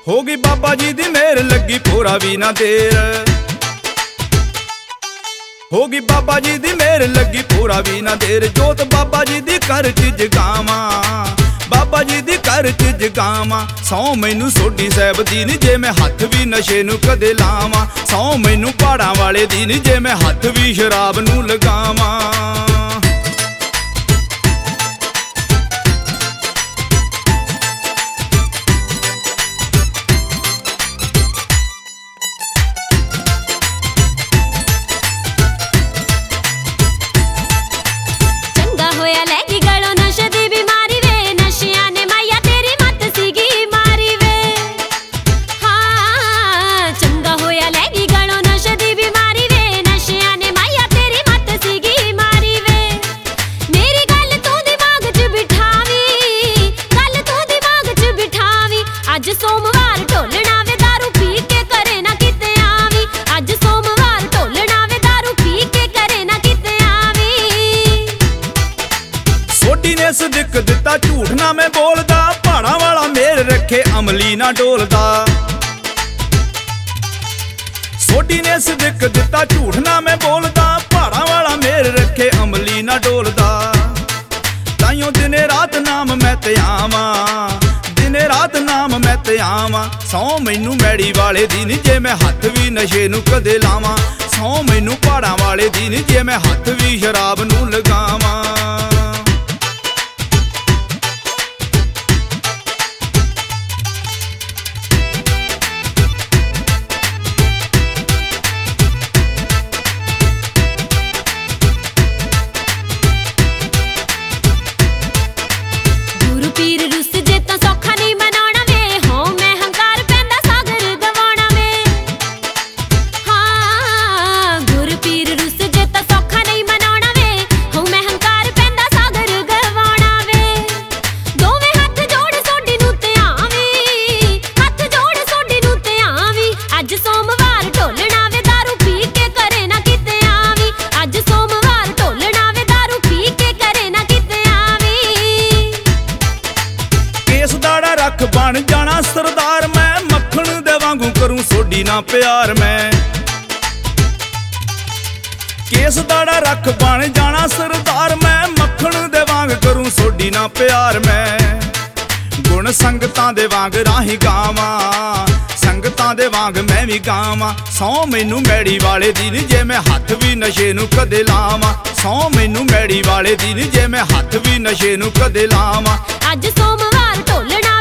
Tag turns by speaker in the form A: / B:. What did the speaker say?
A: ਹੋ ਗਈ ਬਾਬਾ ਜੀ ਦੀ ਮਿਹਰ ਲੱਗੀ ਭੋਰਾ ਵੀ ਨਾ ਦੇਰ। ਹੋ ਗਈ ਬਾਬਾ ਜੀ ਦੀ ਮਿਹਰ ਲੱਗੀ ਭੋਰਾ ਵੀ ਨਾ ਦੇਰ। ਜੋਤ ਬਾਬਾ ਜੀ ਦੀ ਘਰ ਚ ਜਗਾਵਾਂ, ਬਾਬਾ ਜੀ ਦੀ ਘਰ ਚ ਜਗਾਵਾਂ। ਸੌ ਮੈਨੂੰ ਸੋਢੀ ਸਾਹਿਬ ਦੀ ਨੀ ਜੇ ਮੈਂ ਹੱਥ ਵੀ ਨਸ਼ੇ ਨੂੰ ਕਦੇ ਲਾਵਾਂ। ਸੌ ਮੈਨੂੰ ਪਹਾੜਾਂ ਵਾਲੇ ਦੀ ਨੀ ਜੇ ਮੈਂ ਹੱਥ ਵੀ ਸ਼ਰਾਬ ਨੂੰ ਲਗਾਵਾਂ।
B: ਅੱਜ ਸੋਮਵਾਰ ਢੋਲਣਾ ਵੇ ਦਾਰੂ ਪੀ ਕੇ ਘਰੇ ਨਾ ਕਿਤੇ ਆਵੀਂ। ਅੱਜ ਸੋਮਵਾਰ ਢੋਲਣਾ ਵੇ ਦਾਰੂ ਪੀ ਕੇ ਘਰੇ ਨਾ ਕਿਤੇ ਆਵੀਂ।
A: ਸੋਢੀ ਨੇ ਸਦਿਕ ਦਿੱਤਾ ਝੂਠ ਨਾ ਮੈਂ ਬੋਲਦਾ। ਪਹਾੜਾਂ ਵਾਲਾ ਮੇਰ ਰੱਖੇ ਅਮਲੀ ਨਾ ਡੋਲਦਾ। ਸੋਢੀ ਨੇ ਸਦਿਕ ਦਿੱਤਾ ਝੂਠ ਨਾ ਮੈਂ ਬੋਲਦਾ। ਪਹਾੜਾਂ ਵਾਲਾ ਮੇਰ ਰੱਖੇ ਅਮਲੀ ਨਾ ਡੋਲਦਾ। ਤਾਈਓ ਦਿਨੇ ਰਾਤ ਨਾਮ ਮੈਂ ਤੇ ਆਵਾਂ, ਦਿਨੇ ਰਾਤ ਨਾਮ ਮੈਂ ਤੇ ਆਵਾਂ। ਸੌ ਮੈਨੂੰ ਮੈੜੀ ਵਾਲੇ ਦੀ ਨੀ ਜੇ ਮੈਂ ਹੱਥ ਵੀ ਨਸ਼ੇ ਨੂੰ ਕਦੇ ਲਾਵਾਂ। ਸੌ ਮੈਨੂੰ ਪਹਾੜਾਂ ਵਾਲੇ ਦੀ ਨੀ ਜੇ ਮੈਂ ਹੱਥ ਵੀ ਸ਼ਰਾਬ ਨੂੰ ਲਗਾਵਾਂ।
B: ਗੁਰੂ ਪੀਰ ਰੁੱਸ ਜੇ ਤਾਂ ਸੌਖਾ ਨਹੀਂ ਮਨਾਉਣਾ ਵੇ। ਹੋ ਮੈਂ ਹੰਕਾਰ ਪੈਂਦਾ ਸਾਗਰ ਗਵਾਉਣਾ ਵੇ। ਹਾਂ ਗੁਰੂ ਪੀਰ ਰੁੱਸ ਜੇ ਤਾਂ ਸੌਖਾ ਨਹੀਂ ਮਨਾਉਣਾ ਵੇ। ਹੋ ਮੈਂ ਹੰਕਾਰ ਪੈਂਦਾ ਸਾਗਰ ਗਵਾਉਣਾ ਵੇ। ਦੋਵੇਂ ਹੱਥ ਜੋੜ ਸੋਢੀ ਨੂੰ ਤੇ ਆਵੀਂ, ਹੱਥ ਜੋੜ ਸੋਢੀ ਨੂੰ ਤੇ ਆਵੀਂ। ਅੱਜ ਸੋਮਵਾਰ ਢੋਲਣਾ ਵੇ ਦਾਰੂ ਪੀ ਕੇ ਘਰੇ ਨਾ ਕਿਤੇ ਆਵੀਂ। ਅੱਜ ਸੋਮਵਾਰ ਢੋਲਣਾ ਵੇ ਦਾਰੂ ਪੀ ਕੇ ਘਰੇ ਨਾ ਕਿਤੇ ਆਵੀਂ।
A: ਕੇਸ ਦਾੜਾ ਰੱਖ ਬਣ ਜਾਣਾ ਸਰਦਾਰ ਮੈਂ। ਮੱਖਣ ਦੇ ਵਾਂਗੂ ਕਰੂੰ ਸੋਢੀ ਨਾ ਪਿਆਰ ਮੈਂ। ਕੇਸ ਦਾੜਾ ਰੱਖ ਬਣ ਜਾਣਾ ਸਰਦਾਰ ਮੈਂ। ਮੱਖਣ ਦੇ ਵਾਂਗ ਕਰੂੰ ਸੋਢੀ ਨਾ ਪਿਆਰ ਮੈਂ। ਗੁਣ ਸੰਗਤਾਂ ਦੇ ਵਾਂਗ ਰਾਹੀਂ ਗਾਵਾਂ, ਸੰਗਤਾਂ ਦੇ ਵਾਂਗ ਮੈਂ ਵੀ ਗਾਵਾਂ। ਸੌ ਮੈਨੂੰ ਮੈੜੀ ਵਾਲੇ ਦੀ ਨੀ ਜੇ ਮੈਂ ਹੱਥ ਵੀ ਨਸ਼ੇ ਨੂੰ ਕਦੇ ਲਾਵਾਂ। ਸੌ ਮੈਨੂੰ ਮੈੜੀ ਵਾਲੇ ਦੀ ਨੀ ਜੇ ਮੈਂ ਹੱਥ ਵੀ ਨਸ਼ੇ ਨੂੰ ਕਦੇ ਲਾਵਾਂ।
B: ਅੱਜ ਸੋਮਵਾਰ ਢੋਲਣਾ